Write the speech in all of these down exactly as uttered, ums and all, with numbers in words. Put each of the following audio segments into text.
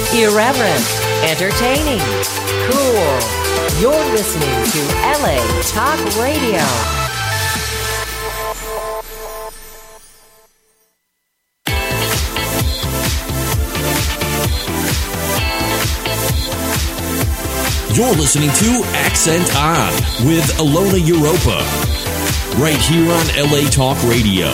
Irreverent, entertaining, cool. You're listening to L A Talk Radio. You're listening to Accent On with Alona Europa, right here on L A Talk Radio.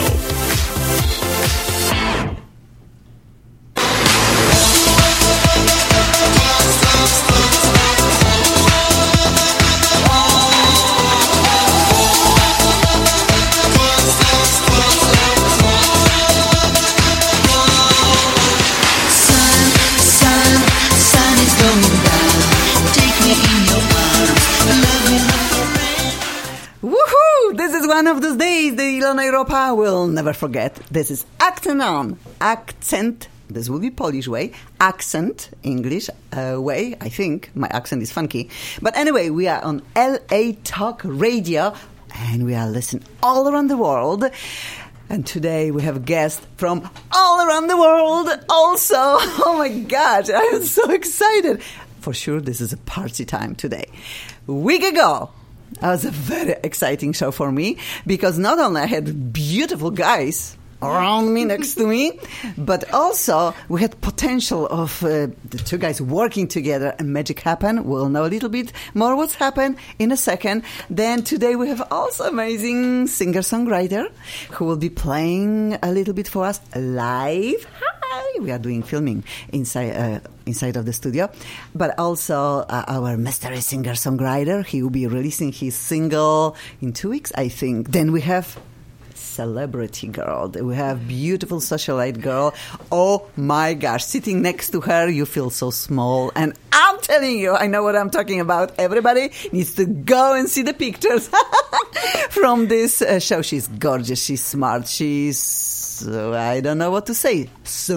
One of those days the Ilona Europa will never forget. This is Accent On. Accent, this will be Polish way. Accent, English uh, way, I think. My accent is funky. But anyway, we are on L A Talk Radio, and we are listening all around the world. And today we have a guest from all around the world also. Oh my God, I am so excited. For sure, this is a party time today. A week ago, it was a very exciting show for me because not only I had beautiful guys around me, next to me, but also we had potential of uh, the two guys working together and magic happened. We'll know a little bit more what's happened in a second. Then today we have also amazing singer-songwriter who will be playing a little bit for us live. Hi! We are doing filming inside uh, inside of the studio. But also uh, our mystery singer-songwriter. He will be releasing his single in two weeks, I think. Then we have celebrity girl. We have beautiful socialite girl. Oh my gosh. Sitting next to her, you feel so small. And I'm telling you, I know what I'm talking about. Everybody needs to go and see the pictures from this uh, show. She's gorgeous. She's smart. She's, uh, I don't know what to say,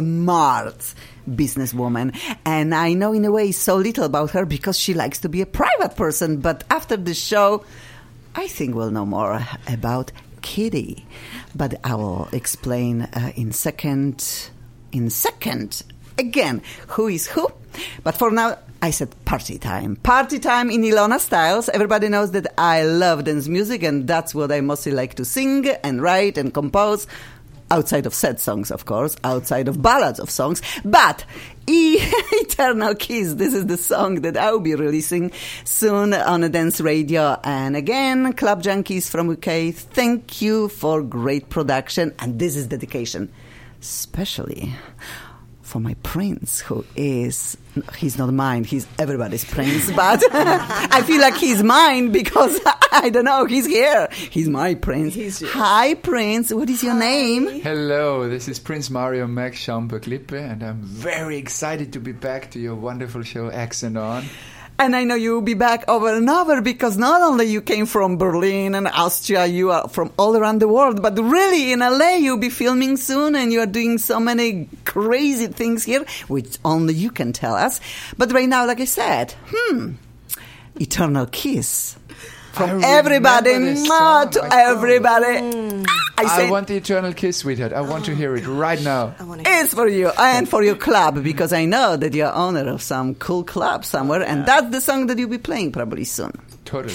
smart businesswoman. And I know in a way so little about her because she likes to be a private person. But after the show, I think we'll know more about Kitty, but I will explain uh, in second. In second, again, who is who. But for now, I said party time. Party time in Ilona styles. Everybody knows that I love dance music, and that's what I mostly like to sing and write and compose. Outside of sad songs, of course, outside of ballads of songs. But e- Eternal Kiss, this is the song that I will be releasing soon on a dance radio. And again, Club Junkies from U K, thank you for great production. And this is dedication, especially for my prince, who is, he's not mine, he's everybody's prince, but I feel like he's mine because, I don't know, he's here. He's my prince. He's Hi, Prince. What is your Hi. name? Hello, this is Prince Mario Max Schaumburg-Lippe, and I'm very excited to be back to your wonderful show, Accent On. And I know you'll be back over and over because not only you came from Berlin and Austria, you are from all around the world, but really in L A you'll be filming soon and you are doing so many crazy things here, which only you can tell us. But right now, like I said, hmm, Eternal Kiss. From everybody ma, to everybody. Mm. I, I want the eternal kiss, sweetheart. I want to hear it right now. It's for you and for your club because I know that you're owner of some cool club somewhere, and that's the song that you'll be playing probably soon. Totally.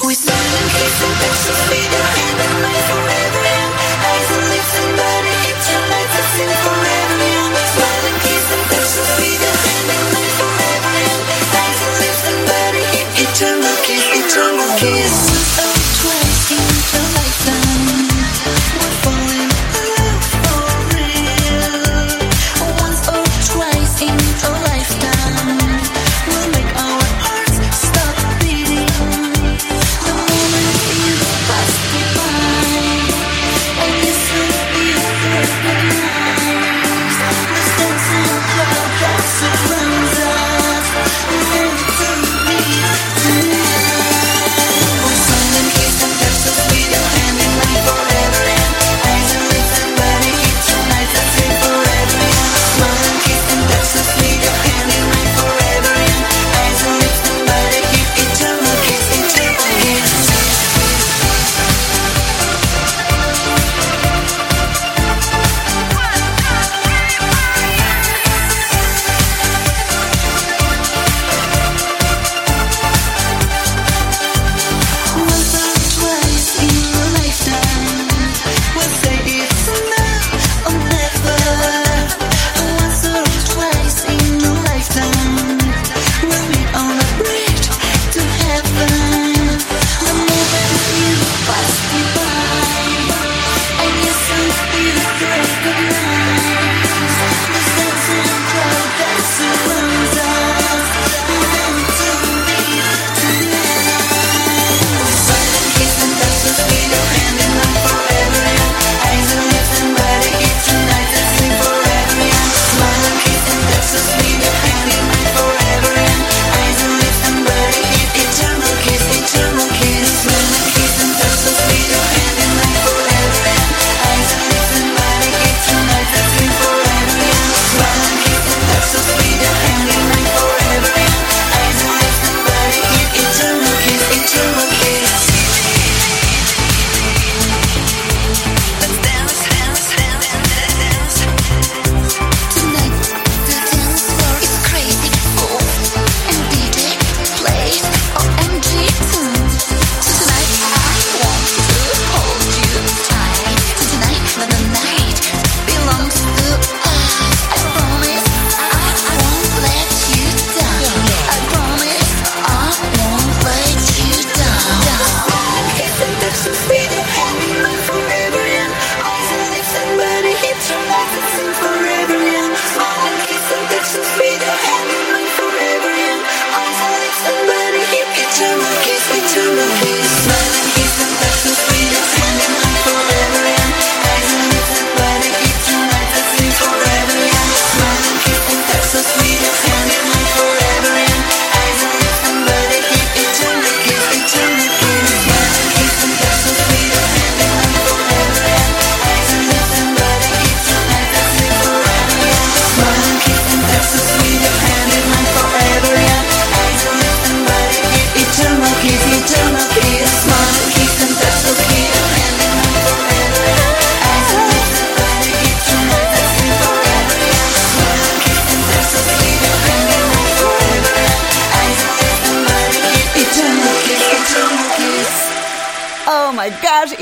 Eternal kiss, eternal kiss. Twice in a lifetime, we're falling in love for real. Once or twice in a lifetime, we'll make our hearts stop beating. The moment you pass me by, and listen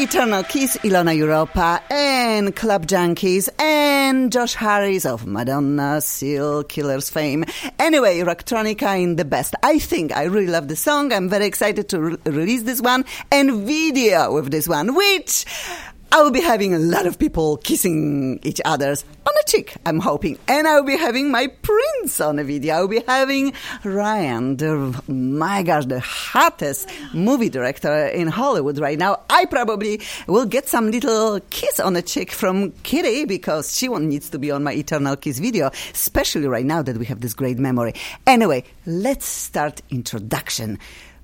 Eternal Kiss, Ilona Europa, and Club Junkies, and Josh Harris of Madonna, Seal Killers fame. Anyway, Rocktronica in the best. I think I really love the song. I'm very excited to re- release this one and video with this one, which I will be having a lot of people kissing each other's on the cheek, I'm hoping. And I will be having my prince on a video. I will be having Ryan, the, my gosh, the hottest movie director in Hollywood right now. I probably will get some little kiss on the cheek from Kitty because she needs to be on my Eternal Kiss video, especially right now that we have this great memory. Anyway, let's start introduction.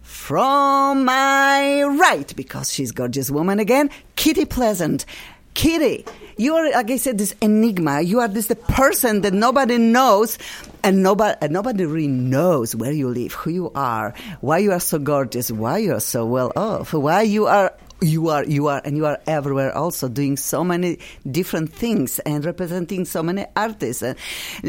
From my right, because she's a gorgeous woman again, Kitty Pleasant. Kitty, you are, like I said, this enigma. You are this the person that nobody knows, and nobody, and nobody really knows where you live, who you are, why you are so gorgeous, why you are so well off, why you are You are, you are, and you are everywhere also doing so many different things and representing so many artists. And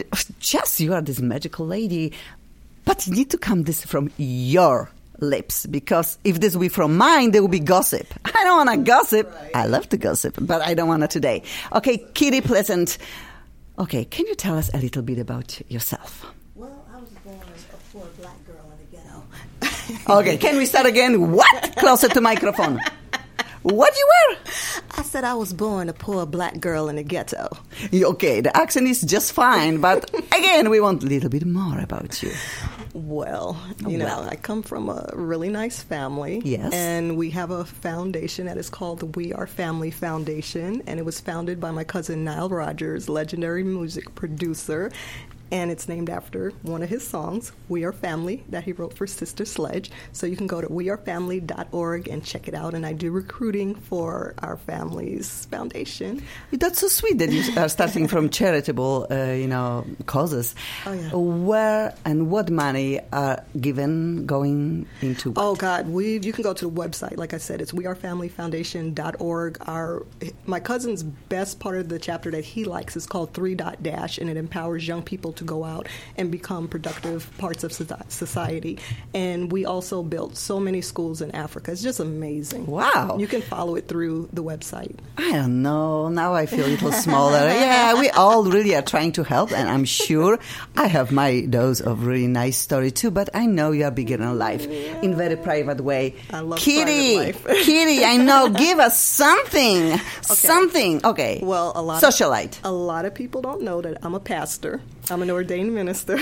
just, you are this magical lady. But you need to come this from your lips, because if this will be from mine, there will be gossip. I don't want to gossip. Right. I love to gossip, but I don't want it today. Okay, Kitty Pleasant. Okay, can you tell us a little bit about yourself? Well, I was born a poor black girl in the ghetto. Okay, can we start again? What? Closer to microphone. What you were? I said I was born a poor black girl in the ghetto. Okay, the accent is just fine, but again, we want a little bit more about you. Well, you know, Well. I come from a really nice family. Yes. And we have a foundation that is called the We Are Family Foundation, and it was founded by my cousin Nile Rodgers, legendary music producer. And it's named after one of his songs, We Are Family, that he wrote for Sister Sledge. So you can go to we are family dot org and check it out. And I do recruiting for our family's foundation. That's so sweet that you are starting from charitable, uh, you know, causes. Oh, yeah. Where and what money are given going into what? Oh, God. we You can go to the website. Like I said, it's we are family foundation dot org. Our, my cousin's best part of the chapter that he likes is called Three Dot Dash, and it empowers young people to to go out and become productive parts of society. And we also built so many schools in Africa. It's just amazing. Wow. You can follow it through the website. I don't know. Now I feel a little smaller. Yeah, we all really are trying to help, and I'm sure I have my dose of really nice story too, but I know you are bigger in life yeah. in very private way. I love Kitty, private life. Kitty, I know. Give us something. Okay. Something. Okay. Well, a lot Socialite. Of, a lot of people don't know that I'm a pastor. I'm an ordained minister.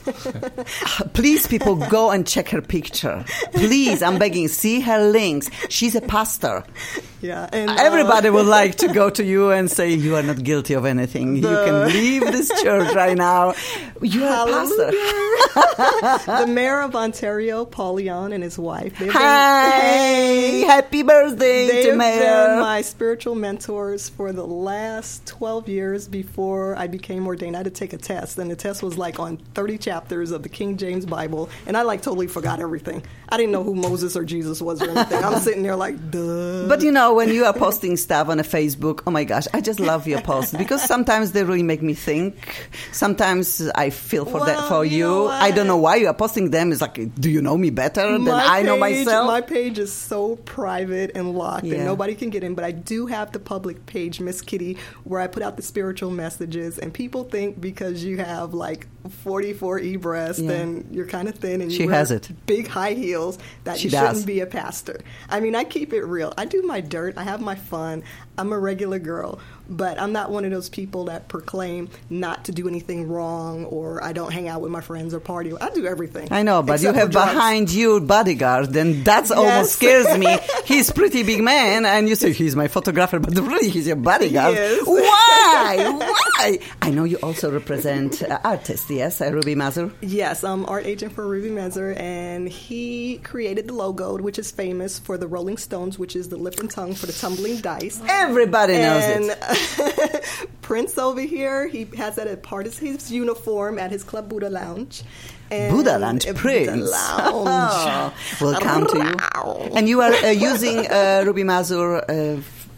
Please, people, go and check her picture. Please, I'm begging. See her links. She's a pastor. Yeah, and everybody uh, would like to go to you and say you are not guilty of anything. The, you can leave this church right now. You are hallelujah. a pastor. The mayor of Ontario, Paul Leon, and his wife. Hi, been, happy birthday they to have Mayor. Been my spiritual mentors for the last twelve years before I became ordained. I had to take a test, and the test was like on thirty chapters of the King James Bible, and I like totally forgot everything. I didn't know who Moses or Jesus was or anything. I'm sitting there like, duh. But you know, when you are posting stuff on a Facebook, oh my gosh, I just love your posts because sometimes they really make me think. Sometimes I feel for well, that for you. you. Know I don't know why you are posting them. It's like, do you know me better than my I know page, myself? My page is so private and locked, yeah. and nobody can get in. But I do have the public page, Miss Kitty, where I put out the spiritual messages, and people think because you have like forty-four E breasts yeah. and you're kind of thin and you she wear has it. big high heels that she you does. shouldn't be a pastor. I mean, I keep it real. I do my dirt. I have my fun. I'm a regular girl, but I'm not one of those people that proclaim not to do anything wrong, or I don't hang out with my friends or party. I do everything. I know, but you have behind you bodyguard, and that yes. almost scares me. He's pretty big man, and you say he's my photographer, but really he's your bodyguard. Yes. Why? Why? I know you also represent uh, artists, yes, uh, Ruby Mazur? Yes, I'm art agent for Ruby Mazur, and he created the logo, which is famous for the Rolling Stones, which is the lip and tongue for the tumbling dice. Everybody knows and, it. Uh, Prince over here, he has that as part of his uniform at his Club Buddha Lounge. And Buddha Lounge, uh, Prince. Buddha Lounge. We'll come to you. And you are uh, using uh, Ruby Mazur uh,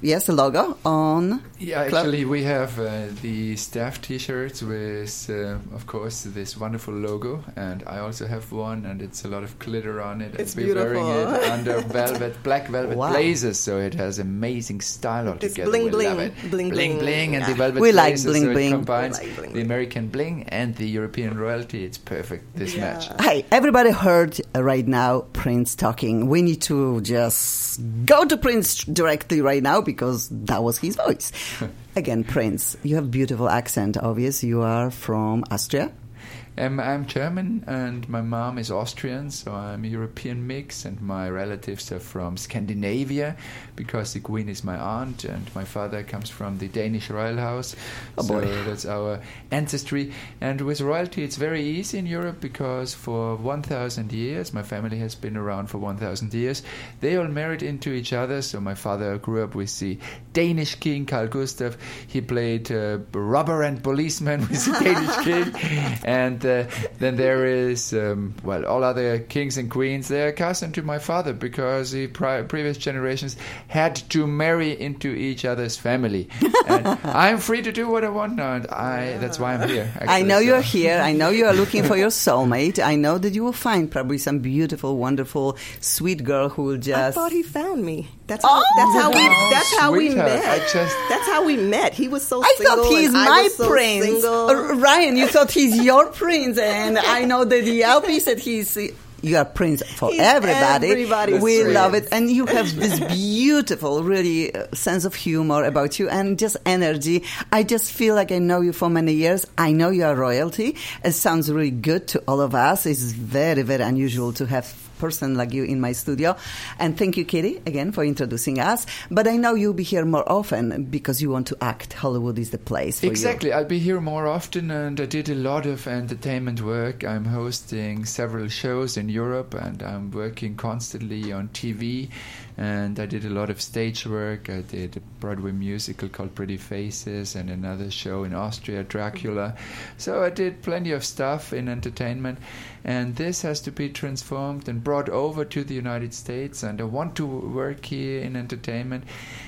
yes, a logo on. Yeah, Club. actually, we have uh, the staff T-shirts with, uh, of course, this wonderful logo, and I also have one, and it's a lot of glitter on it. It's and we're beautiful. wearing it under velvet, black velvet Wow. blazers, so it has amazing style altogether. bling, we bling. love it. Bling, bling, bling. and the Yeah. velvet We like blazers, bling, so bling. it combines We like bling, the bling. American bling and the European royalty. It's perfect. This Yeah. match. Hey, everybody heard uh, right now Prince talking. We need to just go to Prince directly right now because that was his voice. Again, Prince, you have beautiful accent, obvious. You are from Austria. Um, I'm German and my mom is Austrian, so I'm a European mix, and my relatives are from Scandinavia because the Queen is my aunt, and my father comes from the Danish royal house. Oh, so boy. that's our ancestry. And with royalty, it's very easy in Europe because for one thousand years, my family has been around for one thousand years, they all married into each other. So my father grew up with the Danish king, Carl Gustav. He played uh, robber and policeman with the Danish king. And uh, then there is, um, well, all other kings and queens, they are cousin to my father because the pri- previous generations had to marry into each other's family. And I'm free to do what I want now, and I, that's why I'm here. I actually, know so. you're here. I know you are looking for your soulmate. I know that you will find probably some beautiful, wonderful, sweet girl who will I just... thought he found me. That's how, Oh! that's how we that's how we Sweetheart, met. I just- That's how we met. He was so I single. thought he's and I my was so prince. single. Uh, Ryan, you thought he's your prince, and I know that the L P said he's. You are prince for He's everybody. everybody's we prince. love it, and you have this beautiful, really uh, sense of humor about you, and just energy. I just feel like I know you for many years. I know you are royalty. It sounds really good to all of us. It's very, very unusual to have person like you in my studio. And thank you, Kitty, again for introducing us. But I know you'll be here more often because you want to act. Hollywood is the place for Exactly. you. I'll be here more often, and I did a lot of entertainment work. I'm hosting several shows in Europe, and I'm working constantly on T V. And I did a lot of stage work. I did a Broadway musical called Pretty Faces, and another show in Austria, Dracula. So I did plenty of stuff in entertainment. And this has to be transformed and brought over to the United States. And I want to work here in entertainment.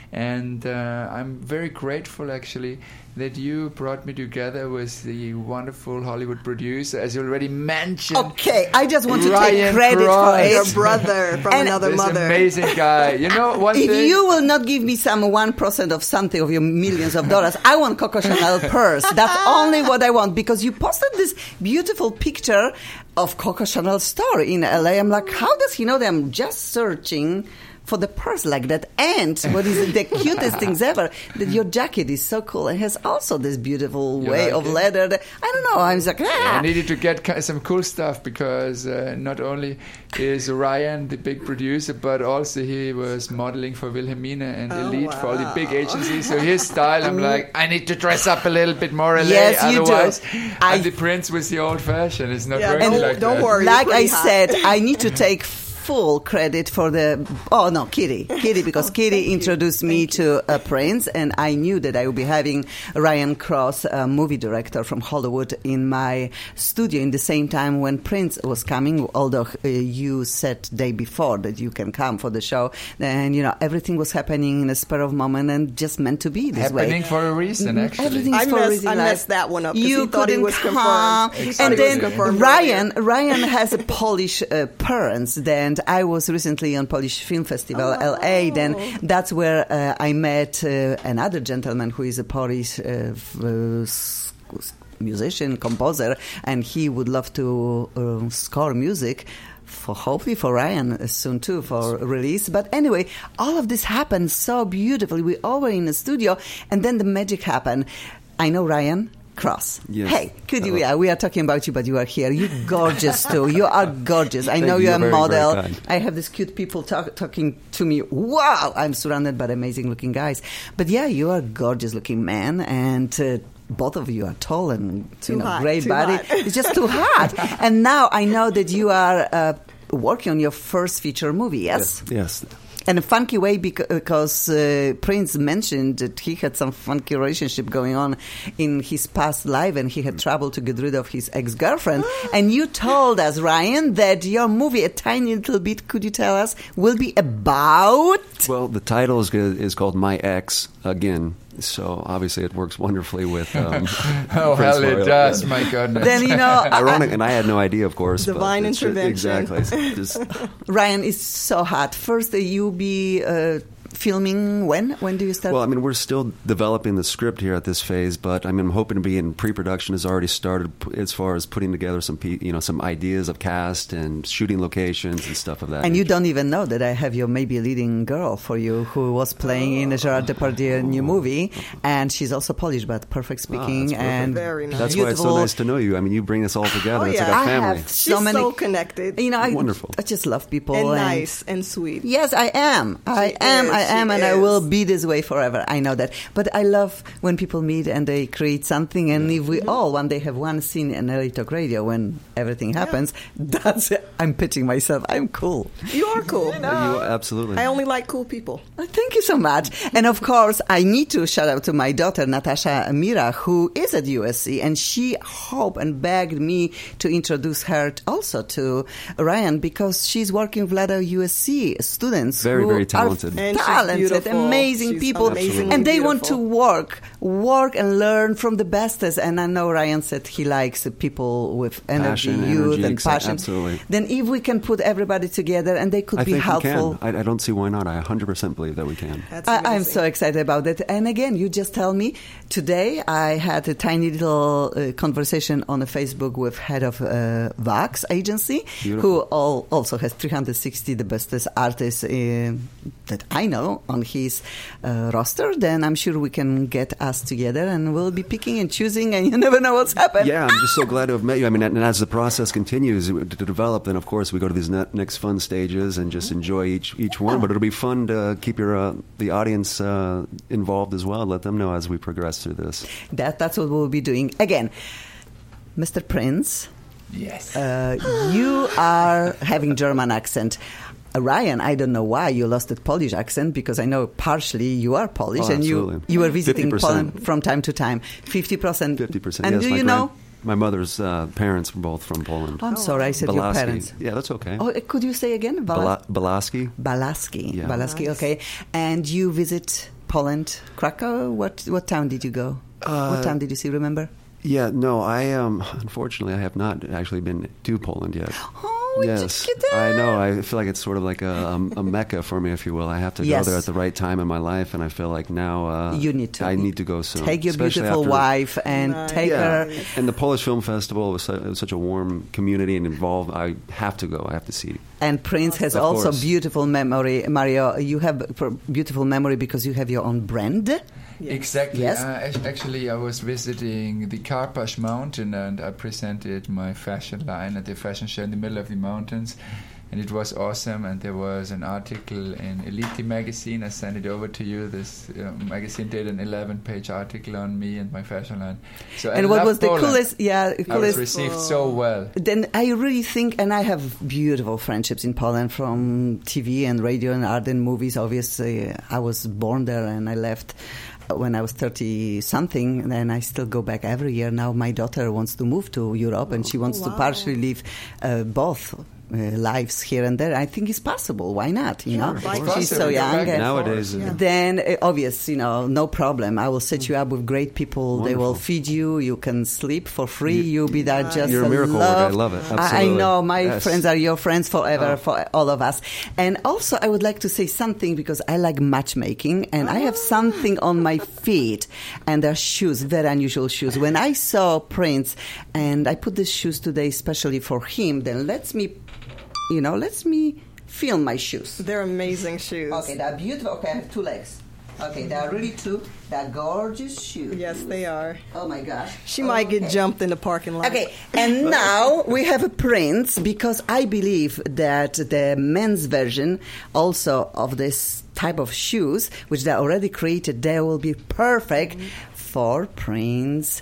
And uh, I'm very grateful, actually, that you brought me together with the wonderful Hollywood producer, as you already mentioned. Okay, I just want to Ryan take credit Cross. for Your it. brother from And another This mother. amazing guy. You know, one If thing... you will not give me some one percent of something of your millions of dollars, I want Coco Chanel purse. That's only what I want, because you posted this beautiful picture of Coco Chanel store in L A. I'm like, how does he know that I'm just searching for the purse like that? And what is the cutest things ever, that your jacket is so cool and has also this beautiful You way like of it? leather. That, I don't know. I was like, ah. I needed to get ki- some cool stuff because uh, not only is Ryan the big producer, but also he was modeling for Wilhelmina and Oh, Elite for all the big wow. agencies. So his style, I'm like, I need to dress up a little bit more L A. Yes, you do. Otherwise, I- I'm the prince with the old fashion. It's not Yeah, working don't- like don't that. worry. Like I pretty hot. said, I need to take full credit for the oh no Kitty Kitty because Kitty introduced me to a prince, and I knew that I would be having Ryan Cross, a movie director from Hollywood, in my studio in the same time when Prince was coming. Although uh, you said day before that you can come for the show, and you know everything was happening in a spur of moment and just meant to be this Happening way. for a reason, actually. Everything's I for a messed- reason, I like, messed that one up 'cause You he thought he couldn't was come. confirmed. He thought And he was then confirmed Ryan, Ryan has a Polish uh, parents. Then I was recently on Polish Film Festival, Oh. L A. Then that's where uh, I met uh, another gentleman who is a Polish uh, f- uh, s- s- musician, composer, and he would love to uh, score music for hopefully for Ryan uh, soon too for release. But anyway, all of this happened so beautifully. We all were in the studio, and then the magic happened. I know Ryan Cross. Yes. Hey, could you? Hello. Yeah, we are talking about you, but you are here. You're gorgeous too. You are gorgeous. I Thank know you. you're a Very, model. very kind. I have these cute people talk, talking to me. Wow, I'm surrounded by amazing looking guys. But yeah, you are a gorgeous looking man, and uh, both of you are tall and Too you know hot, great too body. hot. It's just too hot. And now I know that you are uh, working on your first feature movie. Yes. Yes. in a funky way bec- because uh, Prince mentioned that he had some funky relationship going on in his past life and he had trouble to get rid of his ex-girlfriend. And you told us, Ryan, that your movie, a tiny little bit, could you tell us, will be about... Well, the title is, good- is called My Ex, again. So obviously it works wonderfully with um, Oh, Prince hell, it Royal. does, Yeah. my goodness. Then, you know... Ironic, and I had no idea, of course. but Divine it's just- intervention. Exactly. It's just, Ryan, it's so hot. First, uh, you be uh, filming when? When do you start? well, I mean, we're still developing the script here at this phase, but I mean, I'm hoping to be in pre-production. Has already started p- as far as putting together some, pe- you know, some ideas of cast and shooting locations and stuff of that. And you nature. don't even know that I have your maybe leading girl for you who was playing in a Gerard Depardieu new movie. And she's also Polish, but perfect Ah, speaking. that's perfect. and Very nice. That's why it's so beautiful. nice to know you. I mean, you bring us all together. Oh, it's yeah. like a I family. have so She's many. so connected. You know, I, Wonderful. I just love people. and and- nice and sweet. Yes, I am. I She am. is, I am, she and I will is. be this way forever. I know that. But I love when people meet and they create something. And if we all one day have one scene in L A Talk Radio when everything happens, that's it. I'm pitching myself. I'm cool. You are cool. You, absolutely. I only like cool people. Oh, thank you so much. And of course, I need to shout out to my daughter, Natasha Mira, who is at U S C, and she hoped and begged me to introduce her t- also to Ryan because she's working with a lot of U S C students. Very, who very are talented. And she's talented, beautiful. amazing She's people. amazingly And they want to beautiful. work, work and learn from the bestest. And I know Ryan said he likes people with energy, Passion, youth, energy, and exa- passion. absolutely. Then if we can put everybody together and they could I be think helpful. we can. I, I don't see why not. I one hundred percent believe that we can. That's I, I'm amazing. so excited about it. And again, you just tell me, today I had a tiny little uh, conversation on a Facebook with head of uh, Vax agency, Beautiful. who all, also has three hundred sixty the bestest artists uh, that I know on his uh, roster. Then I'm sure we can get us together and we'll be picking and choosing and you never know what's happened. Yeah, I'm just so glad to have met you. I mean, and as the process continues to to develop, then of course we go to these ne- next fun stages and just enjoy each each one. But it'll be fun to keep your uh, the audience uh, involved as well. Let them know as we progress through this. That, that's what we'll be doing. Again, Mister Prince. Yes. Uh, you are having German accent. Uh, Ryan, I don't know why you lost the Polish accent because I know partially you are Polish Oh, and you absolutely. you were visiting fifty percent. Poland from time to time. Fifty percent. Fifty percent. And yes, do my you grand- know? my mother's uh, parents were both from Poland. Oh, I'm sorry, I said your Balaski. parents. Yeah, that's okay. Oh, uh, could you say again? Bala- Balaski. Balaski. Yeah. Balaski. Nice. Okay. And you visit Poland, Krakow. What what town did you go? Uh, what town did you see? Remember? Yeah, no, I um, unfortunately I have not actually been to Poland yet. Oh, Yes, check it I know. out. I feel like it's sort of like a, a, a mecca for me, if you will. I have to Yes. go there at the right time in my life, and I feel like now uh, You need to. I need to go soon. Take your especially beautiful after- wife and Nice. take Yeah, her. and the Polish Film Festival was, su- it was such a warm community and involved. I have to go. I have to see. And Prince has Of also course. beautiful memory. Mario, you have p- beautiful memory because you have your own brand. Exactly. Yes. Uh, act- actually, I was visiting the Karpasz mountain and I presented my fashion line at the fashion show in the middle of the mountains. And it was awesome. And there was an article in Elite magazine. I sent it over to you. This uh, magazine did an eleven-page article on me and my fashion line. So I And what love was the Poland. coolest? Yeah, I was coolest. received so well. Then I really think, and I have beautiful friendships in Poland from T V and radio and art and movies. Obviously, I was born there and I left when I was thirty something, and I still go back every year. Now my daughter wants to move to Europe and she wants to wow. partially live uh, both. Uh, lives here and there. I think it's possible. Why not? You know, Sure, It's she's so possible. young. Back and and- Nowadays, forth. uh, Then, uh, obvious, you know, no problem. I will set you up with great people. They will Wonderful. feed you. You can sleep for free. You'll be there just You're a miracle worker. I love it. I- I Absolutely. know. My Yes. friends are your friends forever, Oh. for all of us. And also, I would like to say something because I like matchmaking and I have something on my feet and they're shoes, very unusual shoes. When I saw Prince and I put these shoes today especially for him, then let's me, you know, let's me feel my shoes. They're amazing shoes. Okay, they're beautiful. Okay, I have two legs. Okay, they're really two. They're gorgeous shoes. Yes, they are. Oh my gosh. She might get Okay. jumped in the parking lot. Okay, and now we have a Prince because I believe that the men's version also of this type of shoes, which they already created, they will be perfect for Prince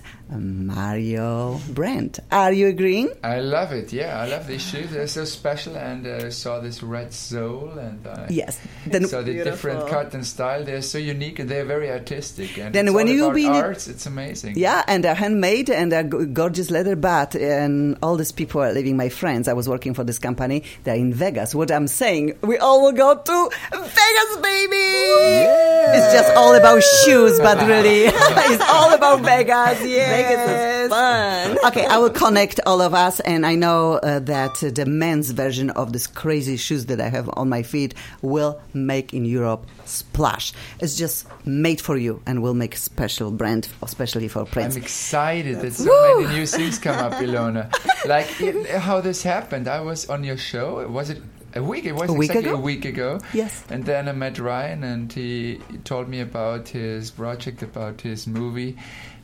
Mario Brand. Are you agreeing? I love it. Yeah, I love these shoes. They're so special, and uh, I saw this red sole, and I Yes. Then, saw the Beautiful. different cut and style. They're so unique, and they're very artistic. And Then it's when all you about be in it- arts, it's amazing. yeah, and they're handmade and they're g- gorgeous leather bat, and all these people are living. My friends, I was working for this company. They're in Vegas. What I'm saying, we all will go to Vegas, baby. It's just all about shoes, but really, it's all about Vegas. Yes. Vegas is fun. Okay, I will connect all of us, and I know uh, that uh, the men's version of this crazy shoes that I have on my feet will make in Europe splash. It's just made for you, and will make special brand, especially for Prince. I'm excited that so Woo! many new things come up, Ilona. Like it- how this happened. I was on your show. Was it a week? It was A week exactly ago? a week ago. Yes. And then I met Ryan, and he told me about his project, about his movie,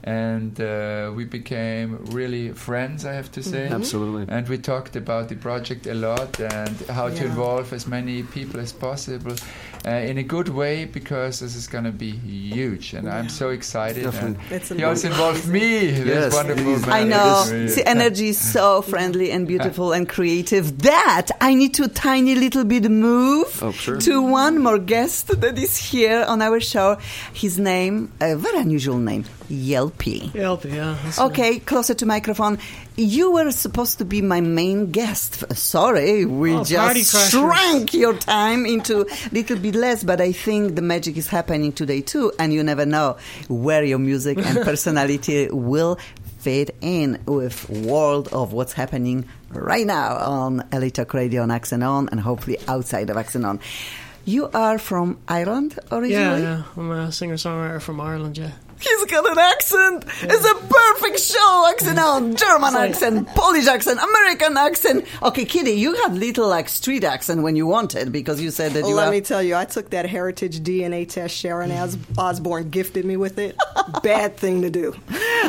and uh, we became really friends, I have to say. Absolutely. And we talked about the project a lot and how to Yeah. involve as many people as possible uh, in a good way, because this is going to be huge, and I'm so excited. Definitely. And It's he also amazing. involved me. This Yes, wonderful please. man. I know. It is- The energy is so friendly and beautiful and creative that I need to tiny little bit move Oh, sure. to one more guest that is here on our show. His name, a very unusual name, Yelpy. Yelpy, yeah. that's Okay, closer to microphone. You were supposed to be my main guest. Sorry, we Oh, party just crashers. shrank your time into a little bit less, but I think the magic is happening today too, and you never know where your music and personality will fit in with world of what's happening right now on L A Talk Radio on Accent On, and hopefully outside of Accent On. You are from Ireland originally? Yeah, yeah. I'm a singer-songwriter from Ireland, yeah. He's got an accent. It's a perfect show. Accent on German accent, Polish accent, American accent. Okay, Kitty, you had little like street accent when you wanted, because you said that Well, you let have... me tell you, I took that heritage D N A test. Sharon Os- Osbourne gifted me with it. Bad thing to do.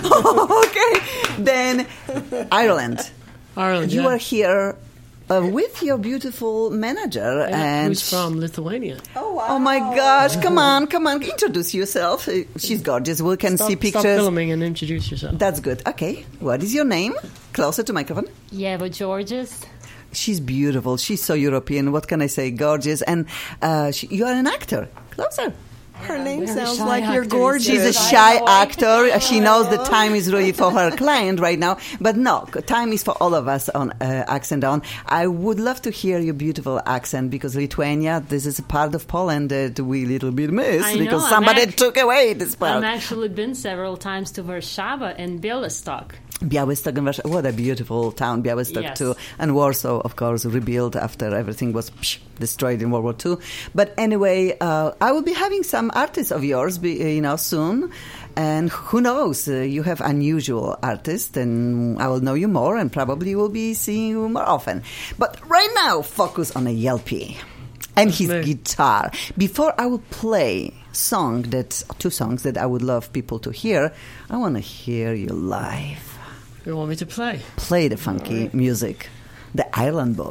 Okay, then Ireland. Ireland, You yeah. are here uh, with your beautiful manager, Yeah, and who's from Lithuania. Oh, wow. oh my gosh, come on, come on, introduce yourself. Uh, She's gorgeous. We can Stop, see stop pictures. filming and introduce yourself. That's good. Okay, what is your name? Closer to microphone. Yeva Georges. She's beautiful. She's so European. What can I say? Gorgeous. And uh, she, you are an actor. Closer. Her name Very sounds shy like you're actor. gorgeous. She's a shy actor. She knows the time is really for her client right now. But no, time is for all of us on uh, Accent On. I would love to hear your beautiful accent, because Lithuania, this is a part of Poland that we little bit miss, I know, because I'm somebody act- took away this I've part. actually been several times to Warsaw and Białystok. Białystok and Warsaw. What a beautiful town, Białystok Yes. too. And Warsaw, of course, rebuilt after everything was psh, destroyed in World War Two. But anyway, uh, I will be having some artists of yours, be, you know, soon. And who knows, uh, you have unusual artists, and I will know you more, and probably will be seeing you more often. But right now, focus on a Yelpy and his me. guitar. Before I will play song that two songs that I would love people to hear, I want to hear you live. You want me to play? Play the funky music. The Island Boy.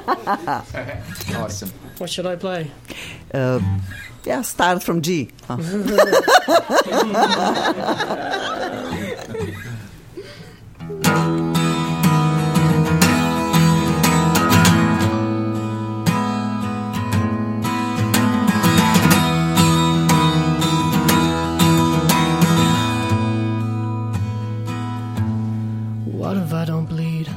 Awesome. What should I play? Uh, yeah, start from G. Huh? What if I don't bleed?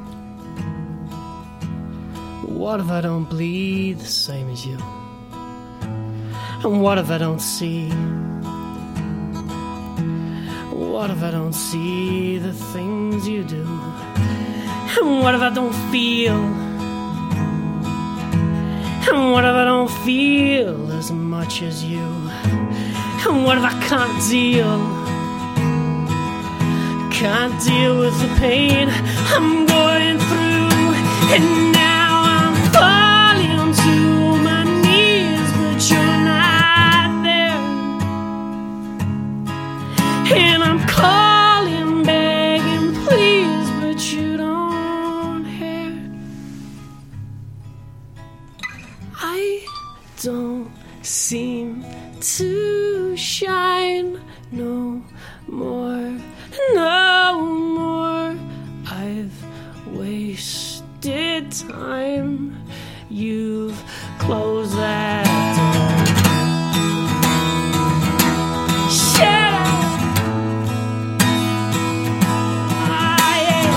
What if I don't bleed the same as you? And what if I don't see? What if I don't see the things you do? And what if I don't feel? And what if I don't feel as much as you? And what if I can't deal? Can't deal with the pain I'm going through, and now I'm falling to my knees, but you're not there. And I'm calling, begging, please, but you don't hear. I don't seem to shine, no, more, no more. I've wasted time. You've closed that door. Shut up. Ah, yeah.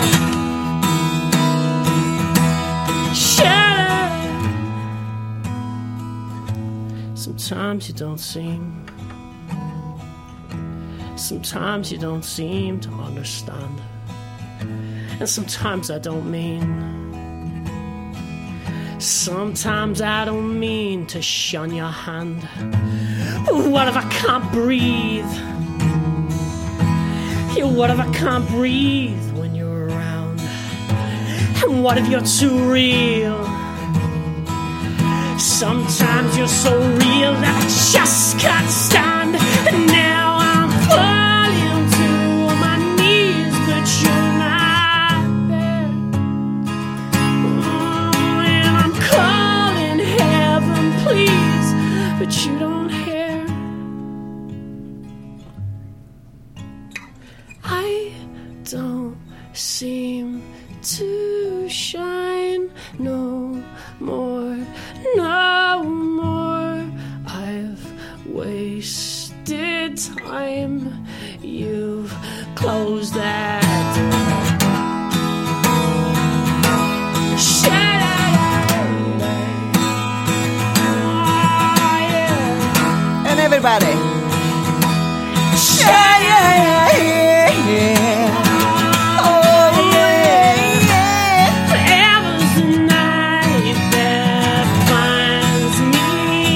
Shut up. Sometimes you don't seem. Sometimes you don't seem to understand. And sometimes I don't mean. Sometimes I don't mean to shun your hand. What if I can't breathe? Yeah, what if I can't breathe when you're around? And what if you're too real? Sometimes you're so real that I just can't stand. And now I'm falling to my knees, but you're not there. Oh, and I'm calling heaven, please, but you don't hear. I don't seem to shine no more, no more. I've wasted time. You've closed that door. Shut up. Oh, yeah. And everybody. Yeah, yeah, yeah, yeah. Oh, yeah, yeah. Forever's the night that finds me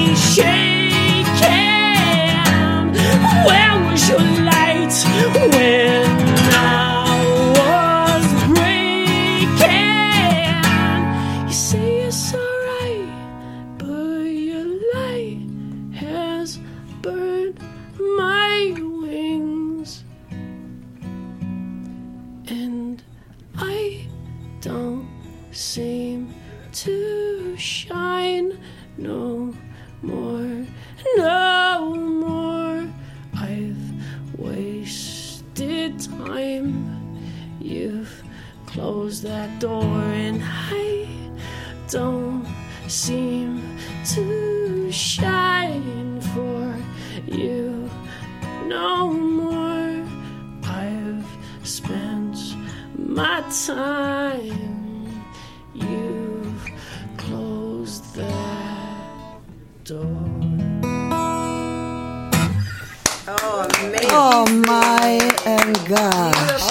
shaking. Where was your light when I was breaking? You say it's alright, but your light has burned my wings. And I don't seem to shine no more, no more. I've wasted time. You've closed that door, and I don't seem to shine for you no more. I've spent my time. You've closed that door. Oh, amazing. Oh my and gosh.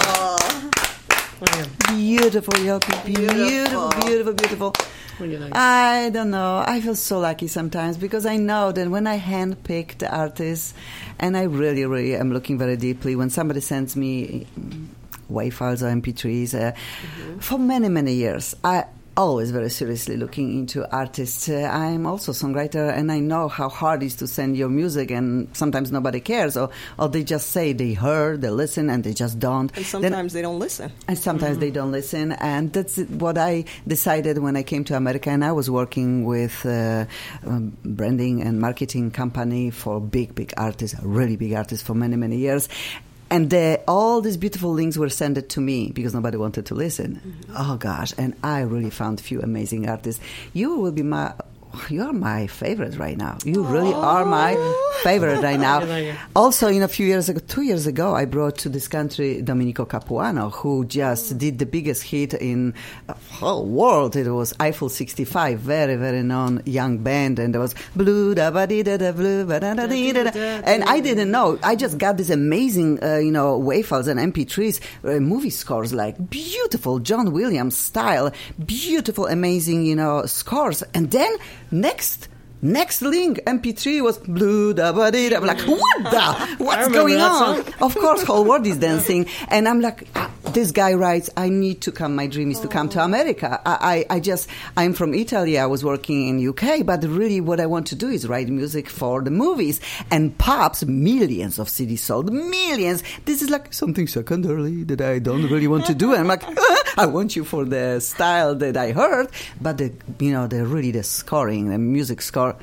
Beautiful, Yoki. Beautiful, beautiful, beautiful. What do you think? I don't know. I feel so lucky sometimes because I know that when I handpick the artists, and I really, really am looking very deeply, when somebody sends me WAV files or M P threes, uh, mm-hmm. for many, many years, I always very seriously looking into artists. Uh, I'm also a songwriter, and I know how hard it is to send your music, and sometimes nobody cares, or, or they just say they heard, they listen, and they just don't. And sometimes then, they don't listen. And sometimes mm-hmm. they don't listen, and that's what I decided when I came to America, and I was working with uh, um, branding and marketing company for big, big artists, really big artists for many, many years. And the, all these beautiful links were sent to me because nobody wanted to listen. Mm-hmm. Oh, gosh. And I really found a few amazing artists. You will be my... You're my favorite right now. You really oh. are my favorite right now. Also, in a few years ago, two years ago, I brought to this country Domenico Capuano, who just did the biggest hit in the whole world. It was Eiffel sixty-five, very, very known young band, and there was blue da ba dee da da blue ba da da dee da da. And I didn't know. I just got this amazing, uh, you know, WAV files and M P threes, uh, movie scores, like beautiful John Williams style, beautiful, amazing, you know, scores, and then. Next, next link, M P three was blue da ba dee da. I'm like, what the? What's going on? Of course, whole world is dancing, and I'm like, ah, this guy writes, I need to come. My dream is to come to America. I, I, I just, I'm from Italy. I was working in U K, but really, what I want to do is write music for the movies and pops. Millions of C Ds sold, millions. This is like something secondary that I don't really want to do. And I'm like, I want you for the style that I heard, but the, you know, the really the scoring, the music score.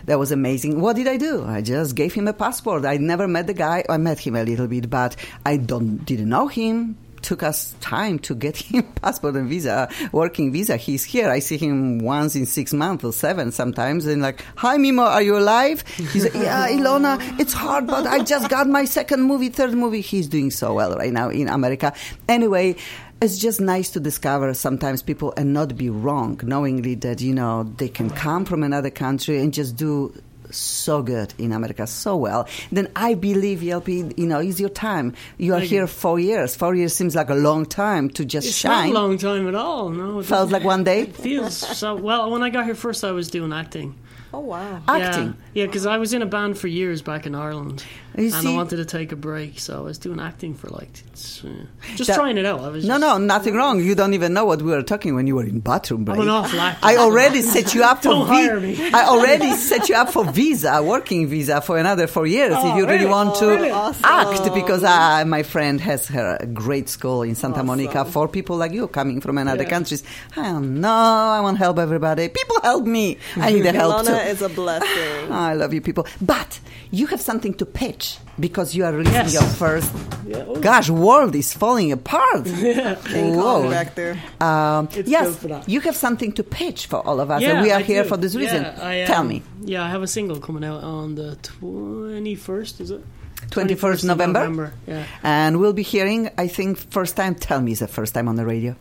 That was amazing. What did I do? I just gave him a passport. I never met the guy. I met him a little bit, but I don't didn't know him. Took us time to get him passport and visa, working visa. He's here. I see him once in six months or seven sometimes, and like, hi Mimo, are you alive? He's like, yeah, Ilona, it's hard, but I just got my second movie, third movie. He's doing so well right now in America. Anyway, it's just nice to discover sometimes people and not be wrong, knowingly that, you know, they can come from another country and just do so good in America, so well. Then I believe, E L P, you know, it's your time. You are Thank here you. four years. Four years seems like a long time to just It's shine. not a long time at all. No, it Felt doesn't. like one day? It feels so. Well, when I got here first, I was doing acting. Oh, wow. Acting. Yeah, because I was in a band for years back in Ireland, You and see- I wanted to take a break, so I was doing acting for like it's, uh, just That- trying it out. I was No, just, no, nothing wrong. You don't even know what we were talking when you were in bathroom break. I'm an awful actor. I already set you up for Don't hire me. I already set you up for visa, working visa for another four years if you really, really? want to Really? act. Because uh, my friend has her great school in Santa Monica for people like you coming from another Yeah. countries. I don't know. I want to help everybody. People help me. I need the help too. Ilona is a blessing. I love you people. But you have something to pitch because you are releasing Yes. your first. Yeah, oh. Gosh, world is falling apart. King Kong back there. Um, It's yes, good for that. you have something to pitch for all of us, Yeah, and we are I here do. for this reason. Yeah, I, um, Tell me. Yeah, I have a single coming out on the twenty-first, is it? twenty-first of November? November, yeah. And we'll be hearing, I think, first time. Tell me, is the first time on the radio?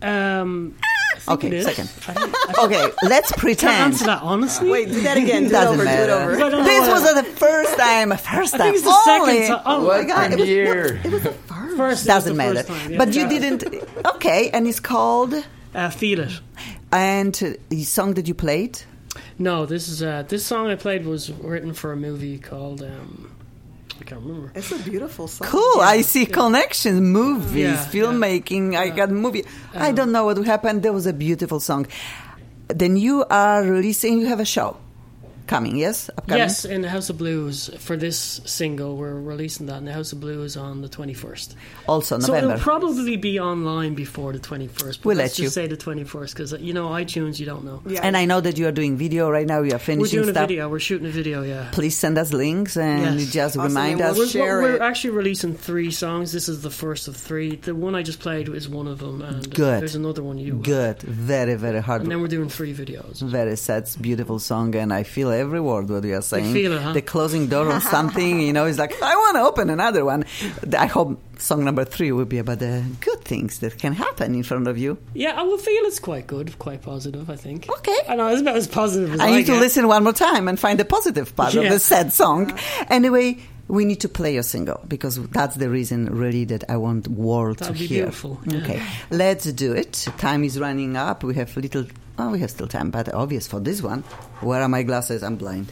Um, I think Okay, it is. second. I think- I Okay, let's can't pretend. answer that honestly. Wait, do that again. Do it Doesn't over. Do it matter. over. I don't know This what- was the first time. First I time. think it's the second only. time. Oh, What my God. premiere? First, it was Doesn't the matter. first time, yeah. But you Yeah. didn't. Okay, and it's called. Uh, Feel It. And uh, the song that you played. No, this is uh, this song I played was written for a movie called um, I can't remember. It's a beautiful song. Cool. I see connections, movies, Yeah, filmmaking. I got movie. I don't know what happened. There was a beautiful song. Then you are releasing. You have a show coming. Yes, upcoming. Yes, in the House of Blues for this single, we're releasing that in the House of Blues on the twenty-first. Also So November. it'll probably be online before the twenty-first. But We'll let's let you. just say the twenty-first because you know iTunes, you don't know. Yeah. And I know that you are doing video right now. You are We're finishing doing a stuff. video. We're shooting a video. Yeah. Please send us links and Yes. just Awesome, remind and us. we'll We're, share we're it. actually releasing three songs. This is the first of three. The one I just played is one of them, and Good. there's another one you. Good. Very, very hard. And then we're doing three videos. Very sad, beautiful song, and I feel every word what you are saying. feel it, huh? The closing door on something, you know, it's like I want to open another one. I hope song number three will be about the good things that can happen in front of you. Yeah, I will feel it's quite good, quite positive. I think. Okay. I know it's about as positive as I, I need to get. listen one more time and find the positive part of Yeah. the sad song. Anyway, we need to play your single because that's the reason really that I want world That'd to be hear. beautiful, yeah. Okay, let's do it. Time is running up. We have little. Oh, we have still time, but obvious for this one. Where are my glasses? I'm blind.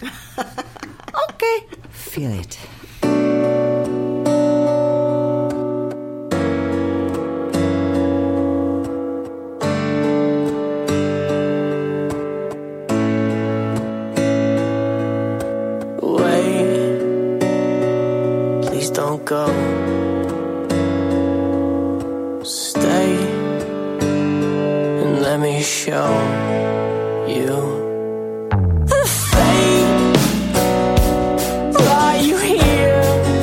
Okay, feel it. Wait, please don't go. Stay and let me show you the fate. Are you here?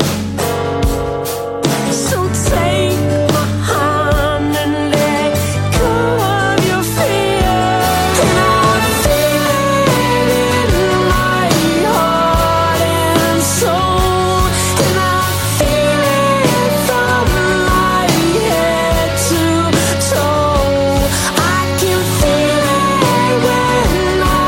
So take my hand and let go of your fear. And I feel it in my heart and soul. And I feel it from my head to toe. I can feel it when I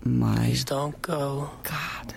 my Please don't go. God.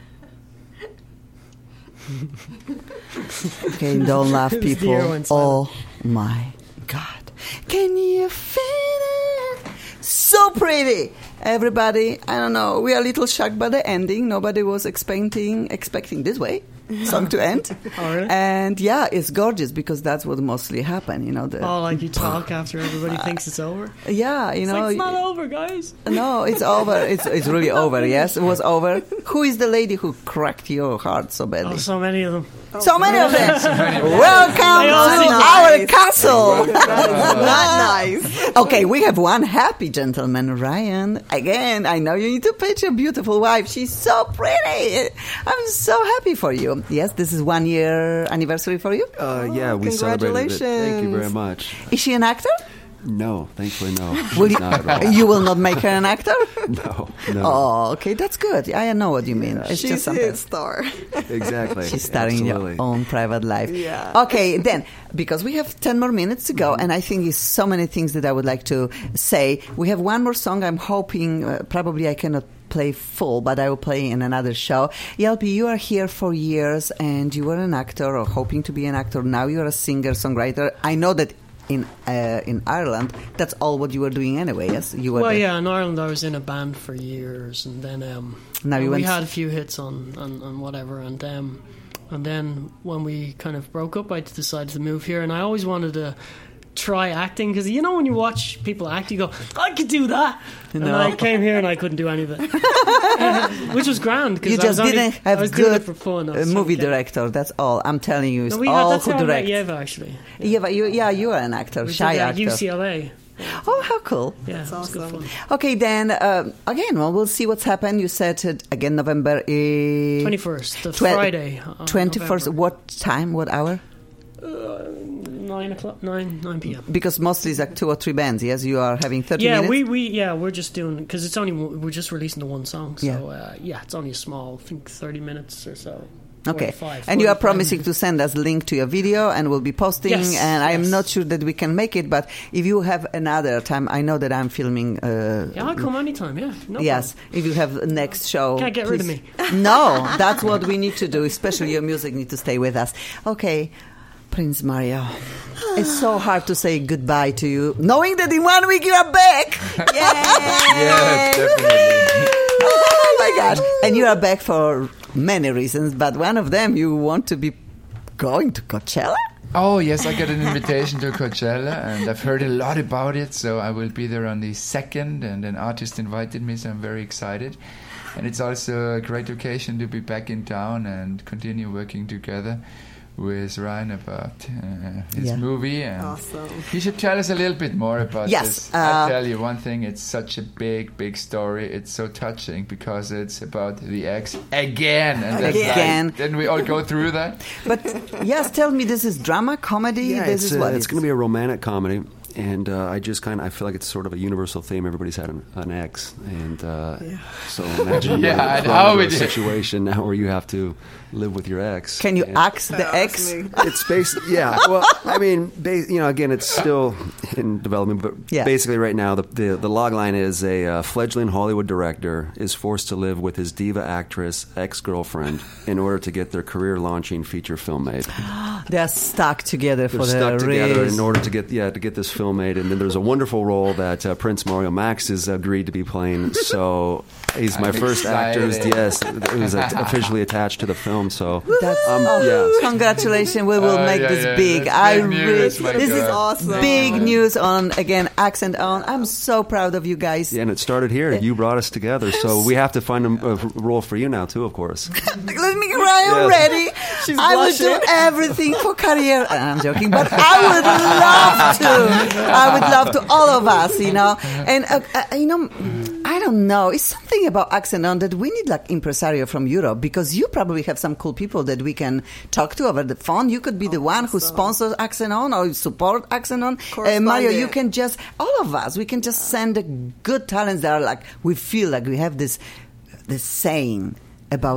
Okay, don't laugh, It's the people. Erwin Oh my God. Can you feel it? So pretty. Everybody, I don't know, we are a little shocked by the ending. Nobody was expecting expecting this way song to end. Oh, really? And yeah, it's gorgeous because that's what mostly happened, you know. The, Oh, like you talk after everybody thinks it's over? yeah, you It's know. like, it's not over, guys. No, it's over. It's it's really over. Yes, it was over. Who is the lady who cracked your heart so badly? Oh, so many of them. So many of them. Welcome They all to seem our nice. castle. Not nice. Okay, we have one happy gentleman, Ryan. Again, I know you need to pitch your beautiful wife. She's so pretty. I'm so happy for you. Yes, this is one year anniversary for you. Uh, yeah, we celebrated it. Thank you very congratulations. much. Is she an actor? No, thankfully, no. Will you, Not at all. you will not make her an actor? No, no. Oh, okay, that's good. I know what you mean. It's She's just something. his star. Exactly. She's starting in Absolutely. your own private life. Yeah. Okay, then, because we have ten more minutes to go, and I think there's so many things that I would like to say. We have one more song. I'm hoping, uh, probably I cannot play full, but I will play in another show. Yelpi, you are here for years, and you were an actor or hoping to be an actor. Now you're a singer, songwriter. I know that in uh, in Ireland, that's all what you were doing anyway, yes? You were Well, the- yeah, in Ireland I was in a band for years, and then um, Now you we went- had a few hits on, on, on whatever, and um, and then when we kind of broke up, I decided to move here, and I always wanted to try acting, because you know when you watch people act, you go, I could do that, and No. I came here and I couldn't do any of it, which was grand, because You I just was only, didn't I have was doing good it for fun. I uh, was movie okay. director, that's all. I'm telling you, it's No, we had, all that's who how I met direct. Yeva, actually. Yeva, you, yeah, you are an actor, We shy did, uh, actor. U C L A. Oh, how cool. Yeah, it was good awesome. fun. Okay, then, uh, again, well, we'll see what's happened. You said, uh, again, November... Uh, twenty-first, the twe- Friday. of twenty-first, November. what time, what hour? Uh, nine o'clock, nine nine p.m. Because mostly it's like two or three bands, yes? You are having thirty Yeah, minutes? we, we yeah we're just doing, because it's only we're just releasing the one song, so Yeah. uh, yeah, it's only a small, I think thirty minutes or so. Okay, forty-five, and you are forty-five promising to minutes. send us link to your video, and we'll be posting. Yes, and I'm yes. not sure that we can make it, but if you have another time, I know that I'm filming. Uh, Yeah, I'll come anytime. Yeah, no yes, problem. if you have a next show, Can't get rid of please- me. No, that's what we need to do. Especially your music need to stay with us. Okay, Prince Mario. It's so hard to say goodbye to you, knowing that in one week you are back. Yay! Yes, definitely. Oh my God! And you are back for many reasons, but one of them, you want to be going to Coachella. Oh, yes, I got an invitation to Coachella, and I've heard a lot about it, so I will be there on the second, and an artist invited me, so I'm very excited. And it's also a great occasion to be back in town and continue working together with Ryan about uh, his Yeah. movie. And Awesome. he should tell us a little bit more about Yes, this. uh, I tell you one thing, it's such a big, big story. It's so touching because it's about the ex again. And that's Again. Like, didn't we all go through that? But yes, tell me, this is drama, comedy. Yeah, this it's, is uh, what it's it going to is. be a romantic comedy, and uh, I just kind of I feel like it's sort of a universal theme. Everybody's had an, an ex, and uh, so imagine Yeah, you're and thrown how into it a is. situation now where you have to live with your ex. Can you And axe the Ask ex? me. It's basically yeah. Well, I mean, ba- you know, again, it's still in development, but Yeah. basically, right now, the the, the log line is a uh, fledgling Hollywood director is forced to live with his diva actress ex girlfriend in order to get their career launching feature film made. They are stuck together They're for stuck the together race. in order to get yeah to get this film made, and then there's a wonderful role that uh, Prince Mario Max has agreed to be playing. So he's my I'm first actor. who's- excited. Yes, who's uh, officially attached to the film. So That's, um, oh, yeah. congratulations! We will Oh, make yeah, this yeah, big. that's I big really, news, my this is God. awesome. big news on again Accent On. I'm so proud of you guys. Yeah, and it started here. You brought us together, so we have to find a, a role for you now too, of course. Let me cry Yes. already. She's I would do blushing. everything for career. I'm joking, but I would love to. I would love to, all of us, you know. And uh, uh, you know, I don't know. It's something about Accent On that we need like impresario from Europe, because you probably have some cool people that we can talk to over the phone. You could be the one who sponsors Accent On or support Accent On. Uh, Mario, you Correspondent. can just, all of us, we can just send the good talents that are like, we feel like we have this, this saying about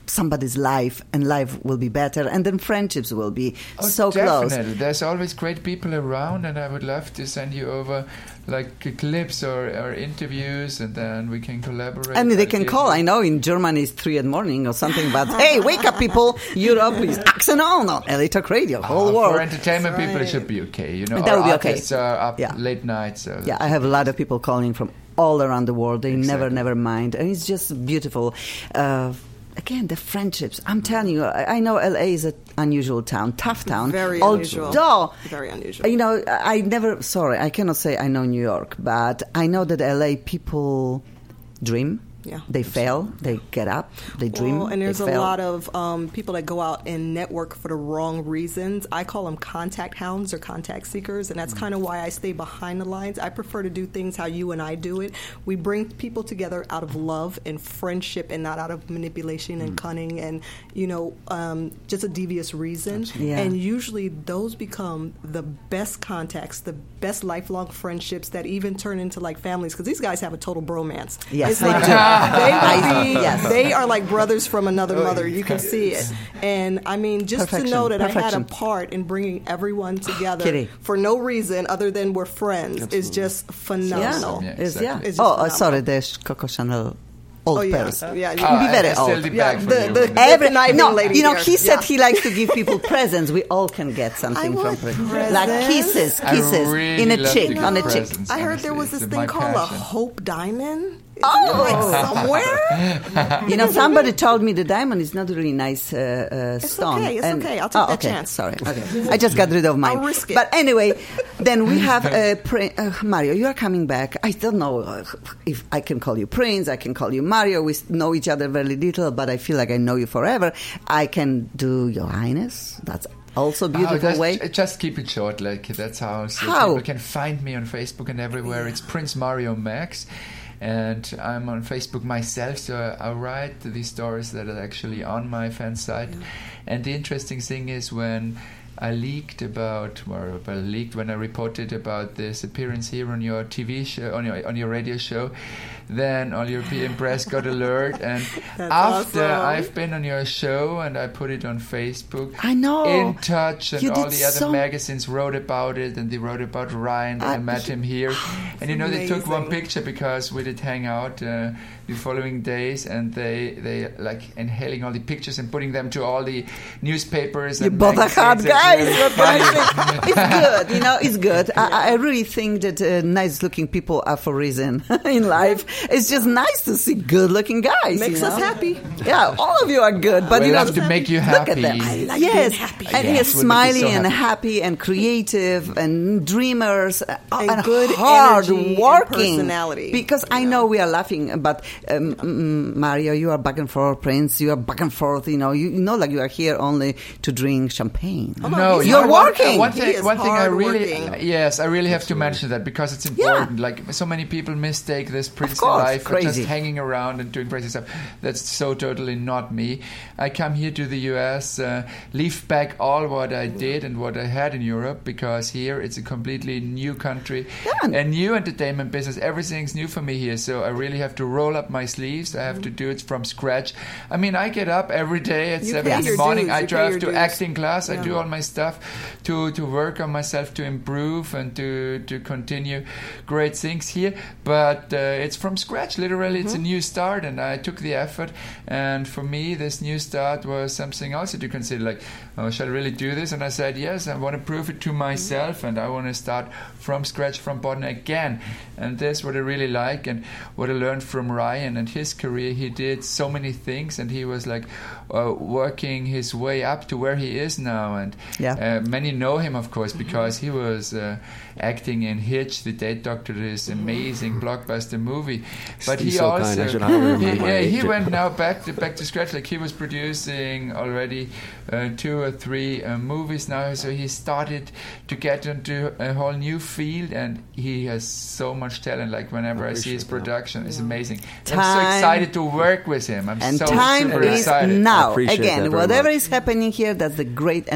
somebody's life, and life will be better, and then friendships will be Oh, so close. definitely. There's always great people around, and I would love to send you over like uh, clips or, or interviews, and then we can collaborate. And they I'll can give call. you- I know in Germany it's three in the morning or something, but hey, wake up, people! Europe is Accent On on L A Talk Radio, whole Uh, world. For entertainment That's people, it right. should be okay. You know, That our would be okay. artists are up Yeah. late night, so Yeah, I have a lot of people calling from all around the world. They never, Exactly. never mind, and it's just beautiful. Uh, again, the friendships. I'm telling you, I, I know L A is an unusual town, tough town. Very Although, unusual. Very unusual. You know, I I never. Sorry, I cannot say I know New York, but I know that L A people dream. Yeah. They fail. They get up. They dream. Well, and there's they a fail. lot of um, people that go out and network for the wrong reasons. I call them contact hounds or contact seekers, and that's kind of why I stay behind the lines. I prefer to do things how you and I do it. We bring people together out of love and friendship, and not out of manipulation and cunning and, you know, um, just a devious reason. Yeah. And usually those become the best contacts, the best lifelong friendships that even turn into like families, because these guys have a total bromance. Yes, It's they like, do. They, would I- be, yes. they are like brothers from another mother. You can see it. And I mean, just Perfection, to know that I had perfection. a part in bringing everyone together Kitty. for no reason other than we're friends is just phenomenal. Yeah, Yeah, It's- yeah. exactly. It's just Oh, uh, phenomenal. sorry, there's Coco Chanel. Old Oh, yeah. pairs. Yeah, you Ah, can be I- very I still old. did Yeah, back for the- you. the- Every, conniving no, lady you know, here. he said Yeah. he likes to give people presents. We all can get something I from want presents. presents. Like kisses, I kisses really in a love chick, to give on a chick. presents, I heard there was honestly. this It's thing my called a passion. Hope Diamond. Oh. Like somewhere? You know, somebody told me the diamond is not a really nice uh, uh, It's stone. okay, it's okay. I'll take oh, that okay. chance. Sorry, okay. I just got rid of mine. I'll risk it. But anyway, then we have uh, Pri- uh, Mario. You are coming back. I don't know uh, if I can call you Prince. I can call you Mario. We know each other very little, but I feel like I know you forever. I can do Your Highness. That's also a beautiful Oh, just, way. just keep it short, like that's how, so How? people can find me on Facebook and everywhere. It's Prince Mario Max, and I'm on Facebook myself, so I write these stories that are actually on my fan site. And the interesting thing is when I leaked about, or well, leaked when I reported about this appearance here on your T V show, on your on your radio show, then all European press got alert, and That's after awesome. I've been on your show and I put it on Facebook, I know. In Touch and You all did the other so- magazines wrote about it, and they wrote about Ryan. And I, I- met him here, and you know they took one amazing. picture because we did hang out uh, the following days, and they they like inhaling all the pictures and putting them to all the newspapers. You and both are hot magazines. guys. It's What really can I funny. say? It's good, you know. It's good. I, I really think that uh, nice-looking people are for a reason in life. It's just nice to see good-looking guys. Makes you us know? happy. Yeah, all of you are good, but We you know, love to make you look at happy. them. I like yes, being happy. and Yes, he's we make you smiling so and happy. happy and creative and dreamers uh, And good hard energy and working personality. Because I know we are laughing, but um, mm, Mario, you are back and forth, Prince, you are back and forth. You know, you, you know, like you are here only to drink champagne. No, he's you know You're what? working. One He thing, is one thing I really, hardworking. yes, I really have to mention that because it's important. Like so many people mistake this princely course, life for crazy. just hanging around and doing crazy stuff. That's so totally not me. I come here to the U S, uh, leave back all what I did and what I had in Europe, because here it's a completely new country, Yeah. a new entertainment business. Everything's new for me here, so I really have to roll up my sleeves. I have to do it from scratch. I mean, I get up every day at You seven pay in the your morning. dues, I you pay drive your to dues. acting class. I Yeah. do all my stuff to to work on myself, to improve and to to continue great things here. But uh, it's from scratch. Literally, it's a new start, and I took the effort. And for me, this new start was something also to consider. Like, oh, shall I really do this? And I said, yes. I want to prove it to myself, and I want to start from scratch, from bottom again. And that's what I really like, and what I learned from Ryan and his career. He did so many things, and he was like uh, working his way up to where he is now. And Yeah. uh, many know him, of course, because he was uh, acting in Hitch, the Date Doctor, this amazing blockbuster movie. But He's he so also, kind. I should hire him he, on my yeah, he agent. went now back to back to scratch. Like he was producing already uh, two or three uh, movies now, so he started to get into a whole new field, and he has so much talent. Like whenever I, see his appreciate that. production, it's amazing. I'm so Time- excited to work with him. I'm And so time super is excited. now. I appreciate Again, that very whatever much. is happening here, that's the great energy.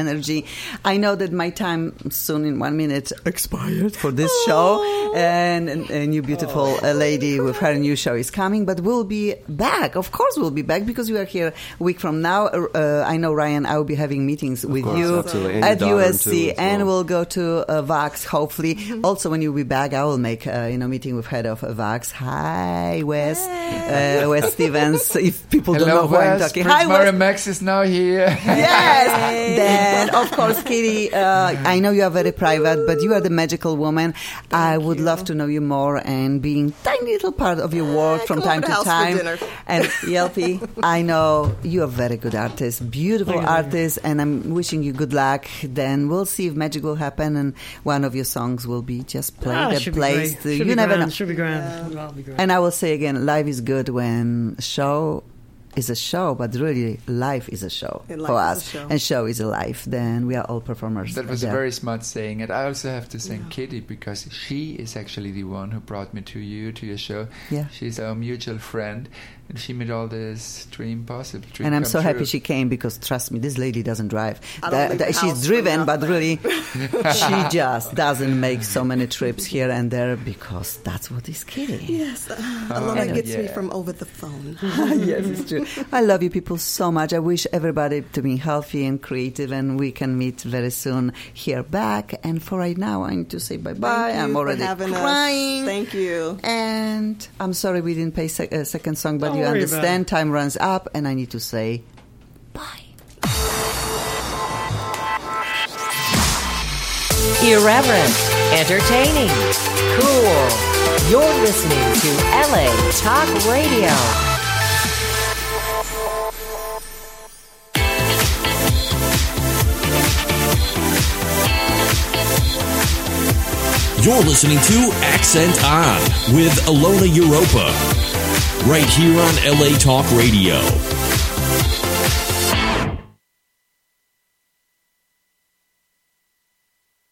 I know that my time soon, in one minute, expired for this show, and, and a new beautiful uh, lady with her new show is coming. But we'll be back. Of course, we'll be back because we are here a week from now. Uh, I know, Ryan, I will be having meetings with course, you absolutely. And at your U daughter S C, too, as well. and we'll go to uh, VAX. Hopefully, also when you'll be back, I will make uh, you know meeting with head of uh, VAX. Hi, Wes, uh, Wes Stevens. If people don't Hello, know who I'm Wes. talking, Prince hi, Wes. Mario Max is now here. Yes. Then, of course, Kitty, uh, I know you are very private, but you are the magical woman. I would love to know you more and being tiny little part of your work from come time over to to house for time. dinner. And Yelpy, I know you are a very good artist, beautiful Thank you. artist, and I'm wishing you good luck. Then we'll see if magic will happen and one of your songs will be just played Ah, at should be place. great. You Should be never grand. know. Should be grand. That'll be great. And I will say again, life is good when show is a show, but really life is a show And life for is us. a show. And show is a life. Then we are all performers. That was a there. very smart saying. And I also have to thank Kitty because she is actually the one who brought me to you, to your show. Yeah. She's our mutual friend. And she made all this dream possible. Dream And I'm come so happy true. she came because, trust me, this lady doesn't drive. I don't That- leave that- the she's house driven, for but nothing. really, she just doesn't make so many trips here and there because that's what is Kitty. Yes, uh, Alona Anyway. gets me Yeah. from over the phone. Yes, it's true. I love you people so much. I wish everybody to be healthy and creative, and we can meet very soon here back. And for right now, I need to say bye-bye. Thank you I'm for already having us. crying. Thank you. And I'm sorry we didn't play sec- a second song, but Don't you worry understand. Time runs up, and I need to say bye. Irreverent, entertaining, cool. You're listening to L A Talk Radio. You're listening to Accent On with Alona Europa. Right here on L A Talk Radio.